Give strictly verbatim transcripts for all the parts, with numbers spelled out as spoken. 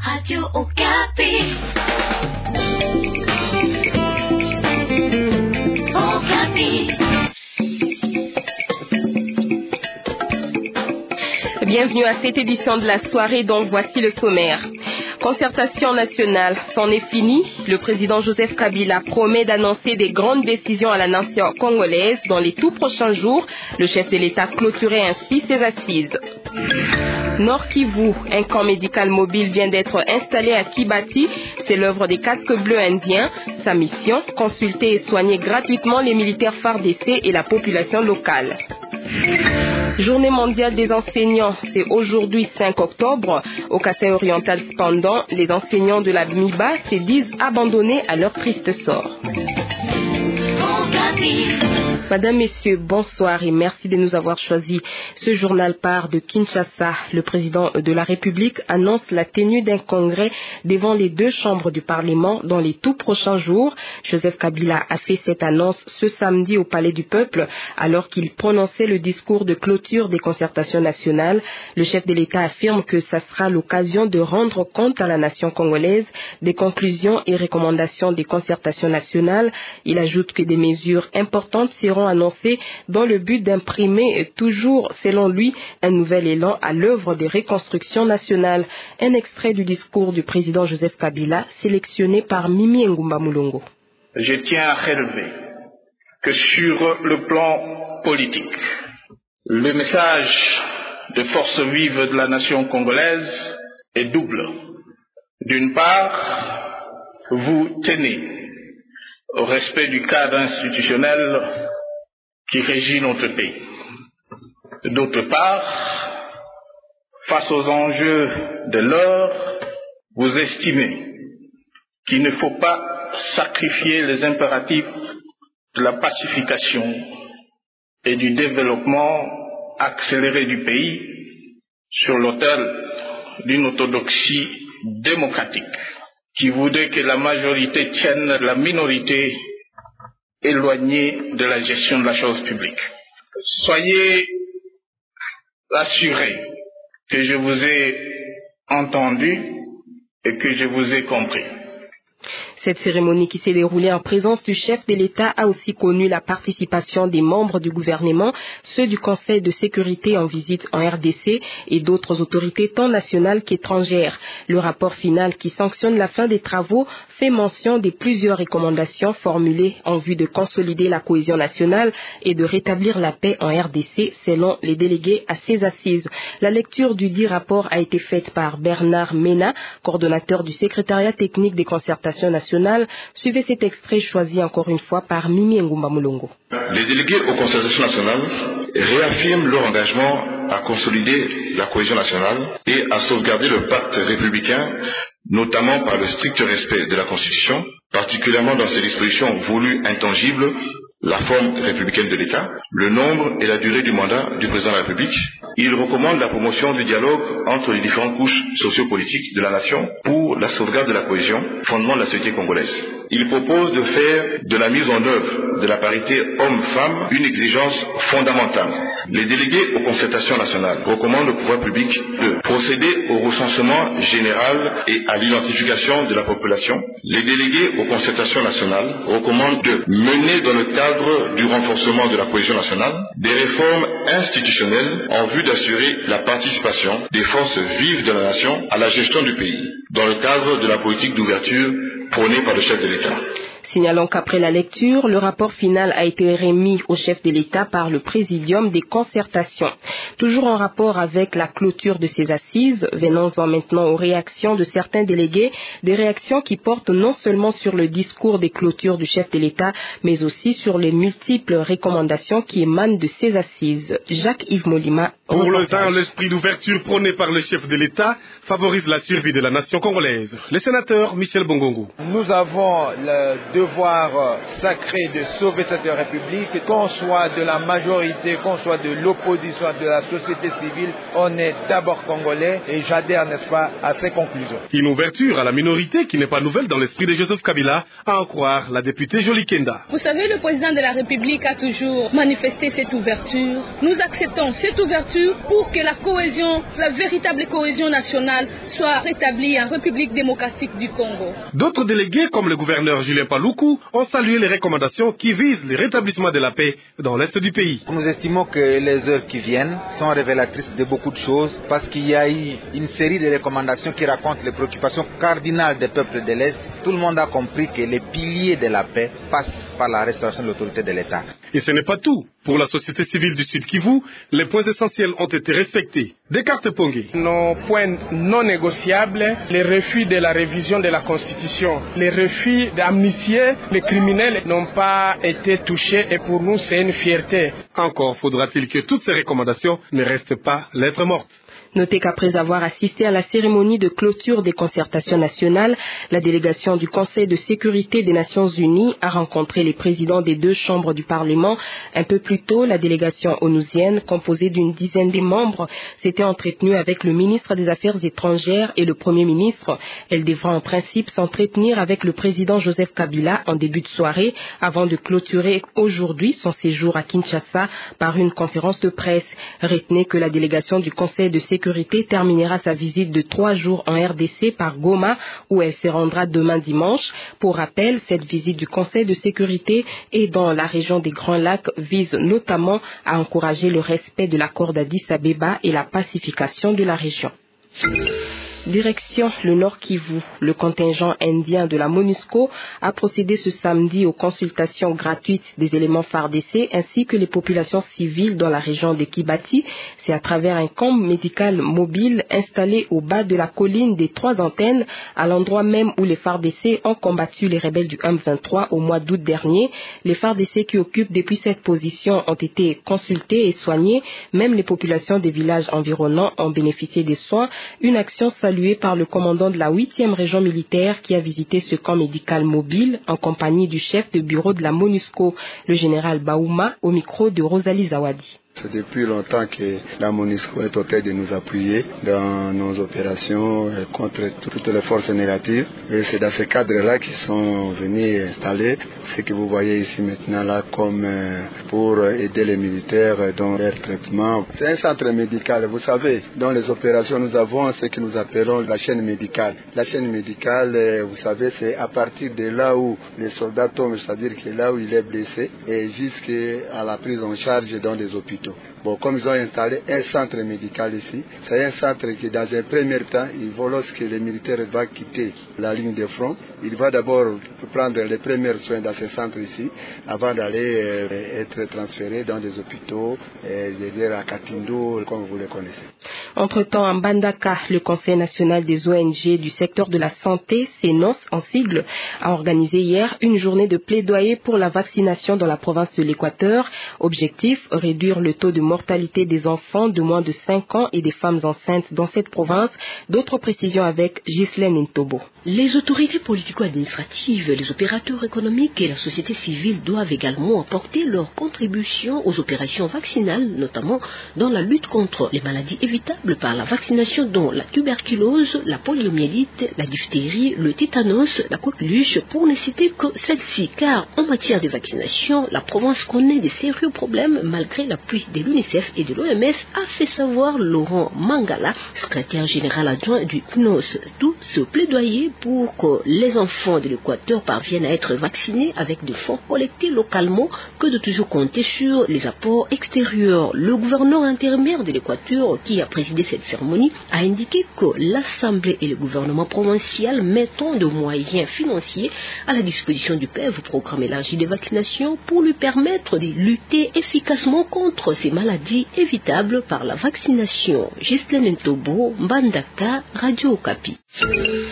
Radio Okapi. Okapi. Bienvenue à cette édition de la soirée dont voici le sommaire. Concertation nationale, c'en est fini. Le président Joseph Kabila promet d'annoncer des grandes décisions à la nation congolaise dans les tout prochains jours. Le chef de l'État clôturait ainsi ses assises. Nord Kivu, un camp médical mobile vient d'être installé à Kibati. C'est l'œuvre des casques bleus indiens. Sa mission, consulter et soigner gratuitement les militaires F A R D C et la population locale. Journée mondiale des enseignants, c'est aujourd'hui cinq octobre. Au Kasaï oriental cependant, les enseignants de la M I B A se disent abandonnés à leur triste sort. Madame, Messieurs, bonsoir et merci de nous avoir choisi. Ce journal part de Kinshasa. Le président de la République annonce la tenue d'un congrès devant les deux chambres du Parlement dans les tout prochains jours. Joseph Kabila a fait cette annonce ce samedi au Palais du Peuple alors qu'il prononçait le discours de clôture des concertations nationales. Le chef de l'État affirme que ça sera l'occasion de rendre compte à la nation congolaise des conclusions et recommandations des concertations nationales. Il ajoute que des mesures importantes seront annoncées dans le but d'imprimer toujours, selon lui, un nouvel élan à l'œuvre des reconstructions nationales. Un extrait du discours du président Joseph Kabila, sélectionné par Mimi Ngumba Mulongo. Je tiens à relever que sur le plan politique, le message de force vive de la nation congolaise est double. D'une part, vous tenez au respect du cadre institutionnel qui régit notre pays. D'autre part, face aux enjeux de l'heure, vous estimez qu'il ne faut pas sacrifier les impératifs de la pacification et du développement accéléré du pays sur l'autel d'une orthodoxie démocratique qui voudrait que la majorité tienne la minorité éloignée de la gestion de la chose publique. Soyez assurés que je vous ai entendu et que je vous ai compris. Cette cérémonie qui s'est déroulée en présence du chef de l'État a aussi connu la participation des membres du gouvernement, ceux du Conseil de sécurité en visite en R D C et d'autres autorités tant nationales qu'étrangères. Le rapport final qui sanctionne la fin des travaux fait mention de plusieurs recommandations formulées en vue de consolider la cohésion nationale et de rétablir la paix en R D C selon les délégués à ces assises. La lecture du dit rapport a été faite par Bernard Mena, coordonnateur du secrétariat technique des concertations nationales. Suivez cet extrait choisi encore une fois par Mimi Ngumba Mulongo. Les délégués aux concertations nationales réaffirment leur engagement à consolider la cohésion nationale et à sauvegarder le pacte républicain, notamment par le strict respect de la Constitution, particulièrement dans ses dispositions voulues intangibles, la forme républicaine de l'État, le nombre et la durée du mandat du président de la République. Il recommande la promotion du dialogue entre les différentes couches sociopolitiques de la nation pour la sauvegarde de la cohésion, fondement de la société congolaise. Il propose de faire de la mise en œuvre de la parité homme-femme une exigence fondamentale. Les délégués aux concertations nationales recommandent au pouvoir public de procéder au recensement général et à l'identification de la population. Les délégués aux concertations nationales recommandent de mener dans le cadre du renforcement de la cohésion nationale des réformes institutionnelles en vue d'assurer la participation des forces vives de la nation à la gestion du pays, dans le cadre de la politique d'ouverture prônée par le chef de l'État. Signalons qu'après la lecture, le rapport final a été remis au chef de l'État par le présidium des concertations. Toujours en rapport avec la clôture de ces assises, venons-en maintenant aux réactions de certains délégués, des réactions qui portent non seulement sur le discours des clôtures du chef de l'État, mais aussi sur les multiples recommandations qui émanent de ces assises. Jacques-Yves Molima. Pour le temps, l'esprit d'ouverture prôné par le chef de l'État favorise la survie de la nation congolaise. Le sénateur Michel Bongongo. Nous avons le deux devoir sacré de sauver cette République, qu'on soit de la majorité, qu'on soit de l'opposition, de la société civile, on est d'abord congolais et j'adhère, n'est-ce pas, à ces conclusions. Une ouverture à la minorité qui n'est pas nouvelle dans l'esprit de Joseph Kabila, à en croire la députée Jolie Kenda. Vous savez, le président de la République a toujours manifesté cette ouverture. Nous acceptons cette ouverture pour que la cohésion, la véritable cohésion nationale soit rétablie en République démocratique du Congo. D'autres délégués, comme le gouverneur Julien Paluku, ont salué les recommandations qui visent le rétablissement de la paix dans l'est du pays. Nous estimons que les heures qui viennent sont révélatrices de beaucoup de choses parce qu'il y a eu une série de recommandations qui racontent les préoccupations cardinales des peuples de l'Est. Tout le monde a compris que les piliers de la paix passent par la restauration de l'autorité de l'État. Et ce n'est pas tout. Pour la société civile du Sud Kivu, les points essentiels ont été respectés. Descartes Pongué. Nos points non négociables, les refus de la révision de la Constitution, les refus d'amnistier les criminels n'ont pas été touchés et pour nous c'est une fierté. Encore faudra-t-il que toutes ces recommandations ne restent pas lettres mortes. Notez qu'après avoir assisté à la cérémonie de clôture des concertations nationales, la délégation du Conseil de sécurité des Nations Unies a rencontré les présidents des deux chambres du Parlement. Un peu plus tôt, la délégation onusienne, composée d'une dizaine de membres, s'était entretenue avec le ministre des Affaires étrangères et le Premier ministre. Elle devra en principe s'entretenir avec le président Joseph Kabila en début de soirée avant de clôturer aujourd'hui son séjour à Kinshasa par une conférence de presse. Retenez que la délégation du Conseil de sécurité terminera sa visite de trois jours en R D C par Goma où elle se rendra demain dimanche. Pour rappel, cette visite du Conseil de sécurité et dans la région des Grands Lacs vise notamment à encourager le respect de l'accord d'Addis Abeba et la pacification de la région. Direction le Nord Kivu, le contingent indien de la MONUSCO a procédé ce samedi aux consultations gratuites des éléments F A R D C ainsi que les populations civiles dans la région de Kibati. C'est à travers un camp médical mobile installé au bas de la colline des trois antennes, à l'endroit même où les F A R D C ont combattu les rebelles du M vingt-trois au mois d'août dernier. Les F A R D C qui occupent depuis cette position ont été consultés et soignés. Même les populations des villages environnants ont bénéficié des soins. Une action saluée par le commandant de la huitième région militaire qui a visité ce camp médical mobile en compagnie du chef de bureau de la MONUSCO, le général Baouma, au micro de Rosalie Zawadi. C'est depuis longtemps que la MONUSCO est au de nous appuyer dans nos opérations contre toutes les forces négatives. Et c'est dans ce cadre-là qu'ils sont venus installer ce que vous voyez ici maintenant là comme pour aider les militaires dans leur traitement. C'est un centre médical, vous savez, dans les opérations nous avons ce que nous appelons la chaîne médicale. La chaîne médicale, vous savez, c'est à partir de là où les soldats tombent, c'est-à-dire que là où il est blessé, et jusqu'à la prise en charge dans les hôpitaux. Bon, comme ils ont installé un centre médical ici, c'est un centre qui, dans un premier temps, il va, lorsque les militaires vont quitter la ligne de front, il va d'abord prendre les premiers soins dans ce centre ici, avant d'aller euh, être transféré dans des hôpitaux, euh, à Katindu, comme vous le connaissez. Entre-temps, en Bandaka, le Conseil national des O N G du secteur de la santé, C N O S en sigle, a organisé hier une journée de plaidoyer pour la vaccination dans la province de l'Équateur. Objectif, réduire le taux de mortalité des enfants de moins de cinq ans et des femmes enceintes dans cette province. D'autres précisions avec Ghislaine Ntobo. Les autorités politico-administratives, les opérateurs économiques et la société civile doivent également apporter leur contribution aux opérations vaccinales, notamment dans la lutte contre les maladies évitables par la vaccination dont la tuberculose, la poliomyélite, la diphtérie, le tétanos, la coqueluche, pour ne citer que celle-ci. Car en matière de vaccination, la province connaît de sérieux problèmes malgré l'appui de l'UNICEF et de l'O M S, a fait savoir Laurent Mangala, secrétaire général adjoint du C N O S. Tout ce plaidoyer pour que les enfants de l'Équateur parviennent à être vaccinés avec des fonds collectés localement que de toujours compter sur les apports extérieurs. Le gouverneur intérimaire de l'Équateur, qui a présidé cette cérémonie, a indiqué que l'Assemblée et le gouvernement provincial mettent de moyens financiers à la disposition du P E V, programme élargi de vaccination, pour lui permettre de lutter efficacement contre ces maladies évitables par la vaccination. Ghislaine Ntobo, Mbandaka, Radio Okapi.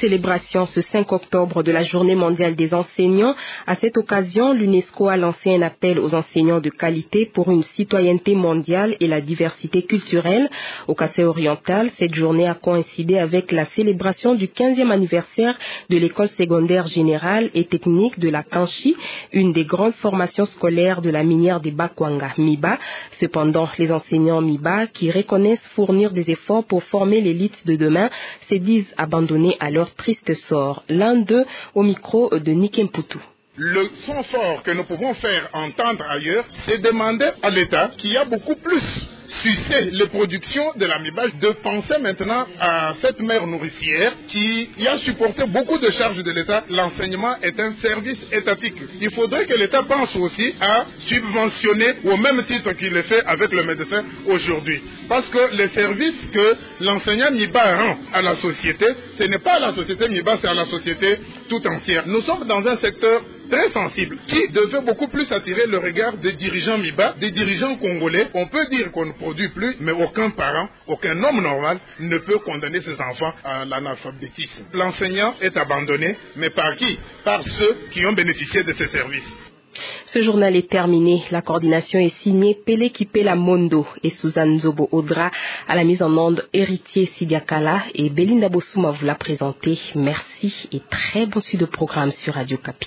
célébration ce cinq octobre de la Journée mondiale des enseignants. À cette occasion, l'UNESCO a lancé un appel aux enseignants de qualité pour une citoyenneté mondiale et la diversité culturelle. Au Kassai oriental, cette journée a coïncidé avec la célébration du quinzième anniversaire de l'école secondaire générale et technique de la Kanchi, une des grandes formations scolaires de la minière des Bakwanga, MIBA. Cependant, les enseignants MIBA, qui reconnaissent fournir des efforts pour former l'élite de demain, se disent abandonnés à leur triste sort. L'un d'eux au micro de Nikem Poutou. Le son fort que nous pouvons faire entendre ailleurs, c'est demander à l'État, qui a beaucoup plus sucé les productions de la MIBA, de penser maintenant à cette mère nourricière qui a supporté beaucoup de charges de l'État. L'enseignement est un service étatique. Il faudrait que l'État pense aussi à subventionner au même titre qu'il le fait avec le médecin aujourd'hui. Parce que les services que l'enseignant MIBA rend à la société, ce n'est pas à la société MIBA, c'est à la société tout entière. Nous sommes dans un secteur très sensible, qui devait beaucoup plus attirer le regard des dirigeants MIBA, des dirigeants congolais. On peut dire qu'on ne produit plus, mais aucun parent, aucun homme normal ne peut condamner ses enfants à l'analphabétisme. L'enseignant est abandonné, mais par qui? Par ceux qui ont bénéficié de ces services. Ce journal est terminé. La coordination est signée Pele Kipela Mondo et Suzanne Zobo Audra. À la mise en onde, Héritier Sidiakala et Belinda Bossouma vous l'a présenté. Merci et très bon suite de programme sur Radio Kapi.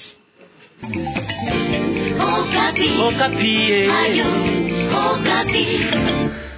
Okapi. Okapi. Radio Okapi.